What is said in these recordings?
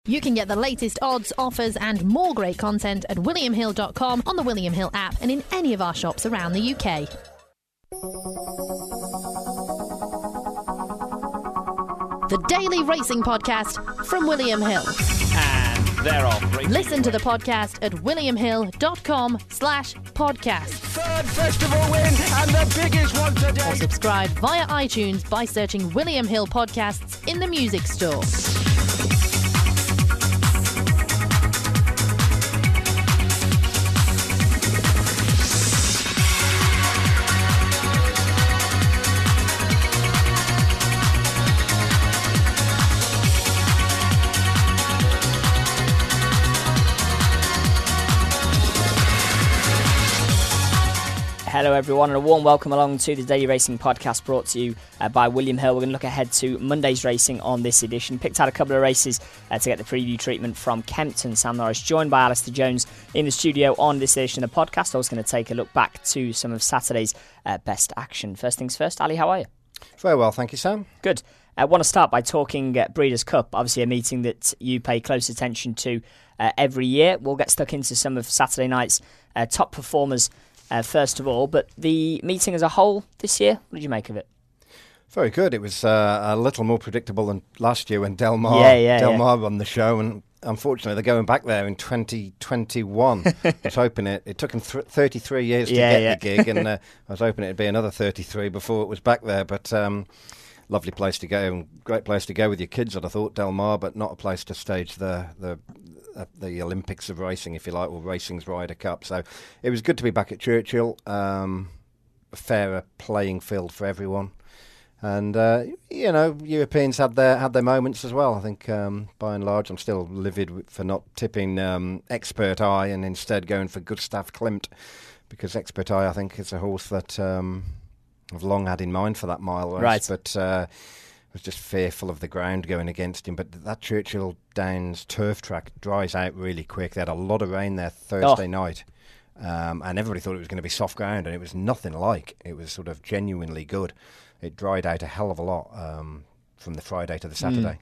You can get the latest odds, offers and more great content at williamhill.com, on the William Hill app and in any of our shops around the UK. The Daily Racing Podcast from William Hill. And they're off. Listen to the podcast at williamhill.com/podcast. Third festival win and the biggest one today. Or subscribe via iTunes by searching William Hill Podcasts in the music store. Hello everyone and a warm welcome along to the Daily Racing Podcast brought to you by William Hill. We're going to look ahead to Monday's racing on this edition. Picked out a couple of races to get the preview treatment from Kempton. Sam Norris joined by Alistair Jones in the studio on this edition of the podcast. I was going to take a look back to some of Saturday's best action. First things first, Ali, how are you? Very well, thank you, Sam. Good. I want to start by talking Breeders' Cup, obviously a meeting that you pay close attention to every year. We'll get stuck into some of Saturday night's top performers first of all, but the meeting as a whole this year, what did you make of it? Very good. It was a little more predictable than last year when Del Mar won the show, and unfortunately they're going back there in 2021. I was hoping it took them 33 years to get the gig, and I was hoping it'd be another 33 before it was back there, but lovely place to go, and great place to go with your kids, I'd have thought, Del Mar, but not a place to stage the Olympics of racing, if you like, or Racing's Ryder Cup. So it was good to be back at Churchill. A fairer playing field for everyone, and Europeans had their moments as well. I think by and large, I'm still livid for not tipping Expert Eye and instead going for Gustav Klimt, because Expert Eye, I think, is a horse that I've long had in mind for that mile race, right. But was just fearful of the ground going against him. But that Churchill Downs turf track dries out really quick. They had a lot of rain there Thursday night, and everybody thought it was going to be soft ground, and it was nothing like. It was sort of genuinely good. It dried out a hell of a lot from the Friday to the Saturday.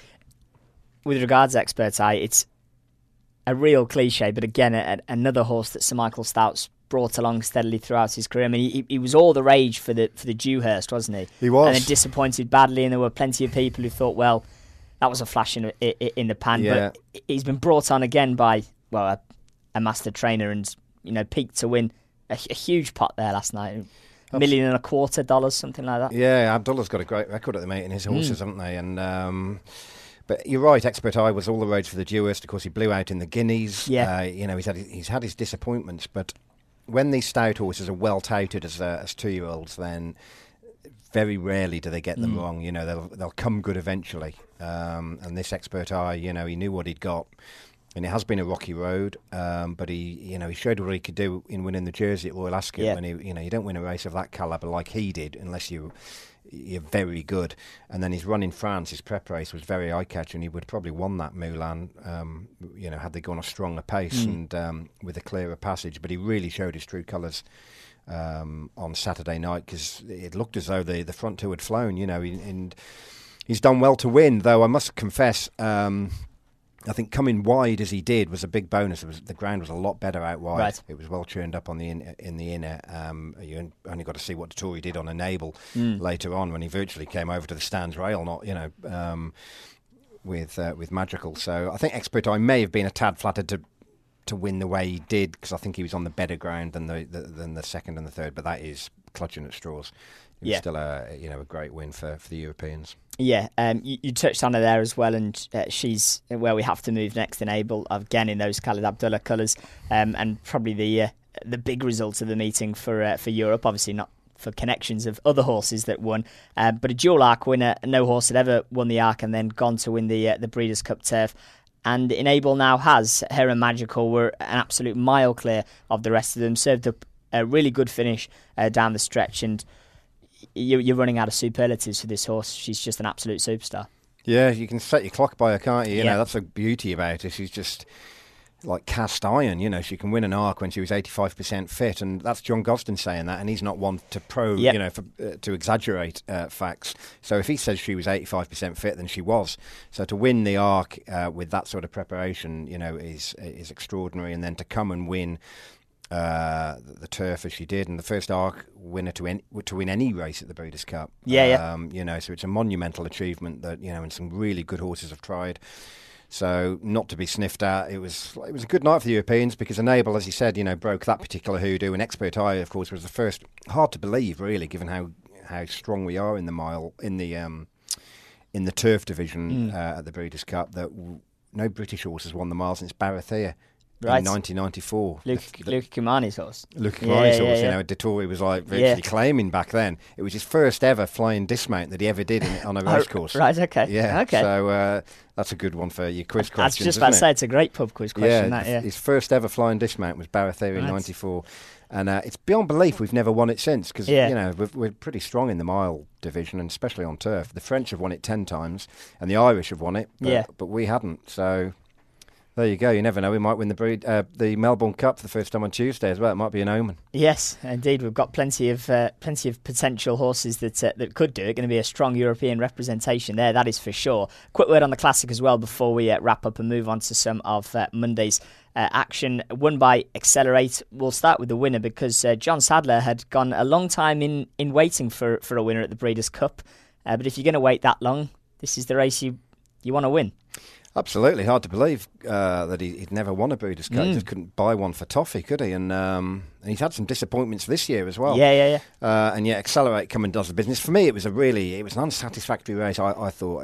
With regards to Expert Eye, it's a real cliche, but again, another horse that Sir Michael Stout's brought along steadily throughout his career. I mean, he was all the rage for the Dewhurst, wasn't he? He was. And then disappointed badly, and there were plenty of people who thought, well, that was a flash in the pan. Yeah. But he's been brought on again by, well, a master trainer, and, peaked to win a huge pot there last night. $1.25 million, something like that. Yeah, Abdullah's got a great record at the meeting, his horses, haven't they? And but you're right, Expert Eye was all the rage for the Dewhurst. Of course, he blew out in the Guineas. Yeah. He's had his disappointments, but when these stout horses are well touted as 2-year-olds, then very rarely do they get them wrong. They'll come good eventually. And this Expert Eye, he knew what he'd got, and it has been a rocky road. But he showed what he could do in winning the Jersey at Royal Ascot. Yeah. When you don't win a race of that calibre like he did, unless you're very good. And then his run in France, his prep race, was very eye-catching. He would have probably won that Moulin, had they gone a stronger pace and with a clearer passage. But he really showed his true colours on Saturday night, because it looked as though the front two had flown, and he's done well to win, though I must confess, I think coming wide as he did was a big bonus. The ground was a lot better out wide. Right. It was well churned up on the in the inner. You only got to see what Dettori did on Enable later on, when he virtually came over to the stands rail, not with Magical. So I think Expert Eye may have been a tad flattered to win the way he did, because I think he was on the better ground than the second and the third. But that is clutching at straws. It was still a great win for the Europeans. Yeah, you touched on her there as well, and she's where we have to move next, Enable, again in those Khaled Abdullah colours, and probably the big result of the meeting for Europe. Obviously not for connections of other horses that won, but a dual Arc winner. No horse had ever won the Arc and then gone to win the Breeders' Cup turf. And Enable now has. Her and Magical were an absolute mile clear of the rest of them. Served up a really good finish down the stretch, and you're running out of superlatives for this horse. She's just an absolute superstar. Yeah, you can set your clock by her, can't you? You know, that's the beauty about her. She's just like cast iron. You know, she can win an arc when she was 85% fit, and that's John Gosden saying that, and he's not one to to exaggerate facts. So if he says she was 85% fit, then she was. So to win the arc with that sort of preparation, you know, is extraordinary, and then to come and win the turf as she did, and the first arc winner to win any race at the Breeders' Cup. You know, so it's a monumental achievement that, you know, and some really good horses have tried. So not to be sniffed at. It was a good night for the Europeans, because Enable, as you said, you know, broke that particular hoodoo. And Expert Eye, of course, was the first. Hard to believe, really, given how strong we are in the mile in the turf division at the Breeders' Cup, that no British horse has won the mile since Barathea. Right. In 1994. Luca Kimani's horse. Luca Kimani's horse, you know, Dettori was like virtually claiming back then. It was his first ever flying dismount that he ever did on a race course. Right, okay. Yeah, okay. So that's a good one for your quiz questions. I was just about to say, it's a great pub quiz question. His first ever flying dismount was Barathea in 94. And it's beyond belief we've never won it since, because, you know, we're pretty strong in the mile division, and especially on turf. The French have won it 10 times, and the Irish have won it, but we hadn't, so... There you go. You never know. We might win the Melbourne Cup for the first time on Tuesday as well. It might be an omen. Yes, indeed. We've got plenty of potential horses that could do it. Going to be a strong European representation there. That is for sure. Quick word on the Classic as well before we wrap up and move on to some of Monday's action. Won by Accelerate. We'll start with the winner, because John Sadler had gone a long time in waiting for a winner at the Breeders' Cup. But if you're going to wait that long, this is the race you want to win. Absolutely. Hard to believe that he'd never won a Breeders' Cup. He just couldn't buy one for toffee, could he? And he's had some disappointments this year as well. Yeah. And yet Accelerate come and does the business. For me, it was an unsatisfactory race, I thought.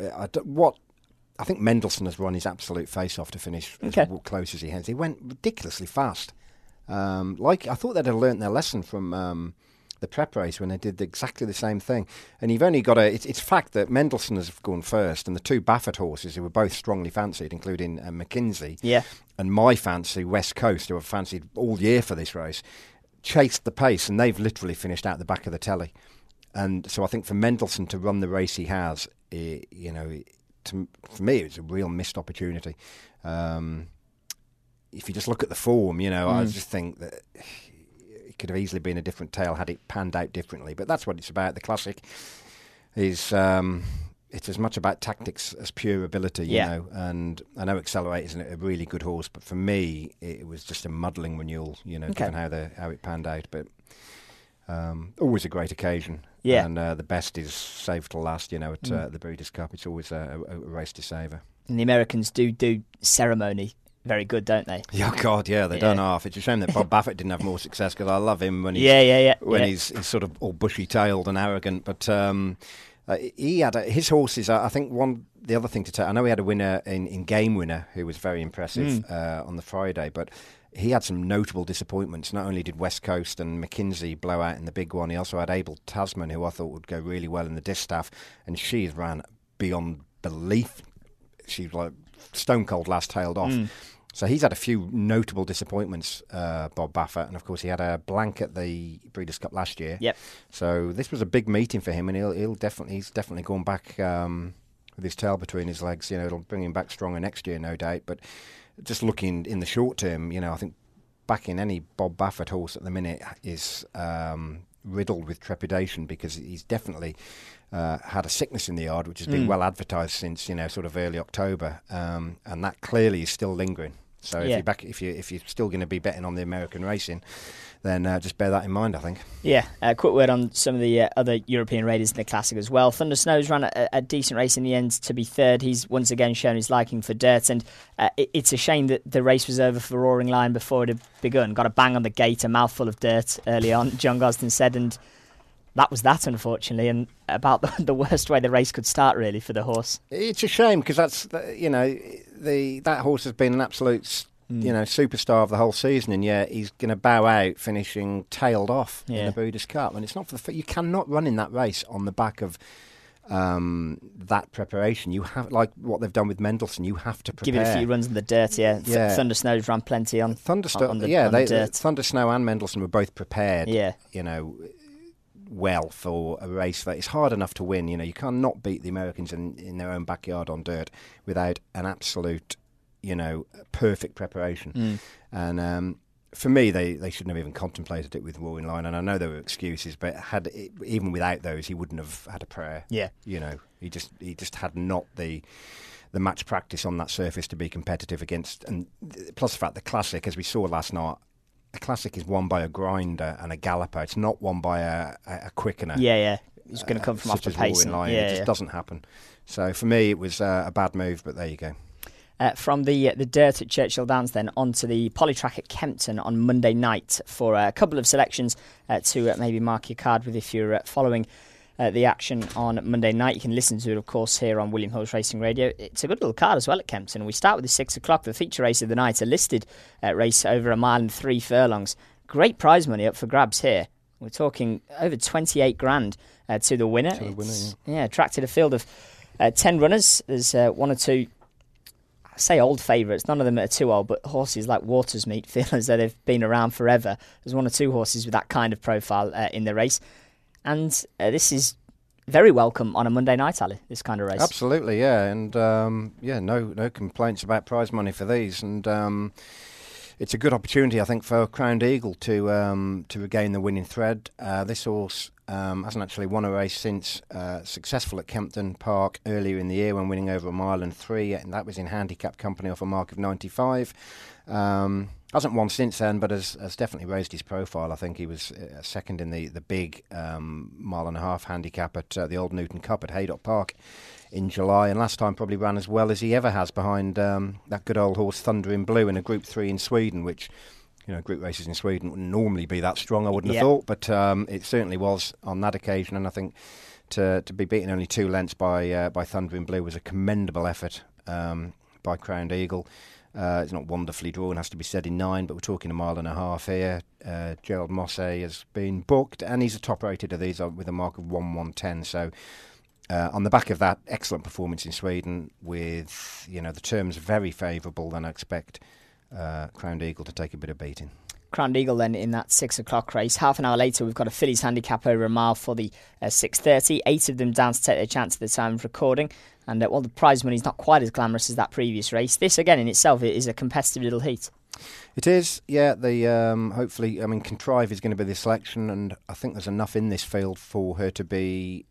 I think Mendelssohn has run his absolute face off to finish as close as he has. He went ridiculously fast. I thought they'd have learnt their lesson from... the prep race when they did exactly the same thing. And you've only got it's fact that Mendelssohn has gone first, and the two Baffert horses, who were both strongly fancied, including McKinsey, and my fancy, West Coast, who I've fancied all year for this race, chased the pace, and they've literally finished out the back of the telly. And so I think for Mendelssohn to run the race he has, you know, for me, it's a real missed opportunity. If you just look at the form, you know, I just think that... could have easily been a different tale had it panned out differently, but that's what it's about. The Classic is it's as much about tactics as pure ability, you know. And I know Accelerate isn't a really good horse, but for me it was just a muddling renewal, you know, given how it panned out. But always a great occasion, and the best is saved till last, you know, at the Breeders' Cup. It's always a race to savour. And the Americans do ceremony very good, don't they? Oh God, yeah, they don't half. It's a shame that Bob Baffert didn't have more success, because I love him when he's he's sort of all bushy-tailed and arrogant. But he had his horses. I think the other thing to tell. I know he had a winner in Game Winner who was very impressive on the Friday, but he had some notable disappointments. Not only did West Coast and McKinsey blow out in the big one, he also had Abel Tasman, who I thought would go really well in the distaff, and she ran beyond belief. She was like stone cold last tailed off. So he's had a few notable disappointments, Bob Baffert, and of course he had a blank at the Breeders' Cup last year. Yep. So this was a big meeting for him, and he's definitely gone back with his tail between his legs. You know, it'll bring him back stronger next year, no doubt. But just looking in the short term, you know, I think backing any Bob Baffert horse at the minute is riddled with trepidation, because he's definitely had a sickness in the yard, which has been well advertised since, you know, sort of early October, and that clearly is still lingering. So if you're still going to be betting on the American racing, then just bear that in mind, I think. Yeah, quick word on some of the other European raiders in the Classic as well. Thunder Snows ran a decent race in the end to be third. He's once again shown his liking for dirt, and it's a shame that the race was over for Roaring Lion before it had begun. Got a bang on the gate, a mouthful of dirt early on, John Gosden said, and that was that, unfortunately, and about the worst way the race could start, really, for the horse. It's a shame, because that's, you know, that horse has been an absolute, you know, superstar of the whole season, and yet he's going to bow out finishing tailed off in the Breeders' Cup. And it's not for you cannot run in that race on the back of that preparation. You have, like what they've done with Mendelssohn, you have to prepare. Give it a few runs in the dirt, Thunder Snows ran plenty on the dirt. Thunder Snow and Mendelssohn were both prepared, you know, well for a race that is hard enough to win. You know, you cannot beat the Americans in their own backyard on dirt without an absolute, perfect preparation. And for me, they shouldn't have even contemplated it with Roaring Lion. And I know there were excuses, but even without those, he wouldn't have had a prayer. Yeah, he just had not the match practice on that surface to be competitive against. And plus the fact the Classic, as we saw last night, a Classic is won by a grinder and a galloper. It's not won by a quickener. Yeah. He's going to come from off the pace. It just doesn't happen. So for me, it was a bad move, but there you go. From the dirt at Churchill Downs then onto the Polytrack at Kempton on Monday night for a couple of selections to maybe mark your card with if you're following the action on Monday night. You can listen to it, of course, here on William Hill's Racing Radio. It's a good little card as well at Kempton. We start with the 6 o'clock, the feature race of the night, a listed race over 1 mile and 3 furlongs. Great prize money up for grabs here. We're talking over 28 grand to the winner. Attracted a field of 10 runners. There's one or two, I say old favourites, none of them are too old, but horses like Watersmeet feel as though they've been around forever. There's one or two horses with that kind of profile in the race. And this is very welcome on a Monday night, Ali, this kind of race. Absolutely, yeah. And, no complaints about prize money for these. And it's a good opportunity, I think, for Crowned Eagle to regain the winning thread. This horse hasn't actually won a race since successful at Kempton Park earlier in the year when winning over 1 mile and 3, and that was in handicap company off a mark of 95. Hasn't won since then, but has definitely raised his profile. I think he was second in the big 1.5 mile handicap at the Old Newton Cup at Haydock Park in July, and last time probably ran as well as he ever has behind that good old horse Thunder in Blue in a Group 3 in Sweden, which group races in Sweden wouldn't normally be that strong, I wouldn't have thought, but it certainly was on that occasion. And I think to be beaten only 2 lengths by Thunder in Blue was a commendable effort by Crowned Eagle. It's not wonderfully drawn, has to be said, in 9, but we're talking 1.5 miles here. Gerald Mosse has been booked, and he's a top-rated of these with a mark of 1:10. So on the back of that excellent performance in Sweden, with the terms very favourable, then I expect Crowned Eagle to take a bit of beating. Crowned Eagle then in that 6 o'clock race. Half an hour later, we've got a fillies handicap over 1 mile for the 6:30. 8 of them down to take their chance at the time of recording. And the prize money is not quite as glamorous as that previous race. This, again, in itself, is a competitive little heat. It is, yeah. Hopefully, Contrive is going to be the selection, and I think there's enough in this field for her to be,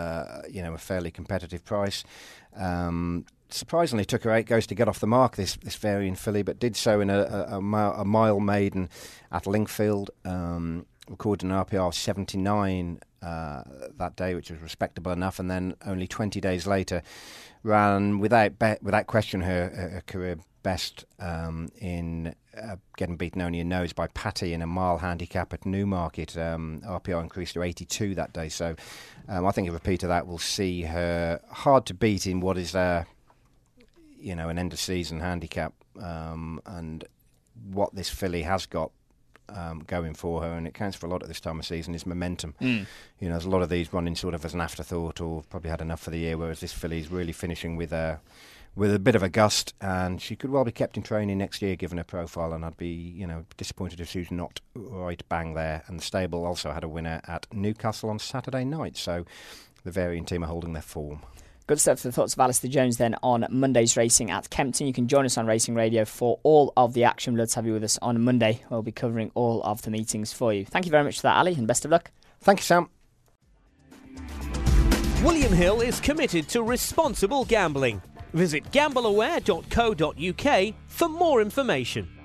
a fairly competitive price. Surprisingly, took her 8 goes to get off the mark, this Varian filly, but did so in a mile maiden at Lingfield, recorded an RPR of 79 that day, which was respectable enough, and then only 20 days later ran without question her career best in getting beaten only in nose by Patty in a mile handicap at Newmarket. RPR increased to 82 that day, so I think a repeat of that will see her hard to beat in what is an end of season handicap, and what this filly has got going for her, and it counts for a lot at this time of season, is momentum. There's a lot of these running sort of as an afterthought, or probably had enough for the year, whereas this filly's really finishing with a bit of a gust, and she could well be kept in training next year given her profile, and I'd be disappointed if she's not right bang there. And the stable also had a winner at Newcastle on Saturday night, so the Varian team are holding their form. Good stuff for the thoughts of Alistair Jones then on Monday's racing at Kempton. You can join us on Racing Radio for all of the action. We'd love to have you with us on Monday. We'll be covering all of the meetings for you. Thank you very much for that, Ali, and best of luck. Thank you, Sam. William Hill is committed to responsible gambling. Visit gambleaware.co.uk for more information.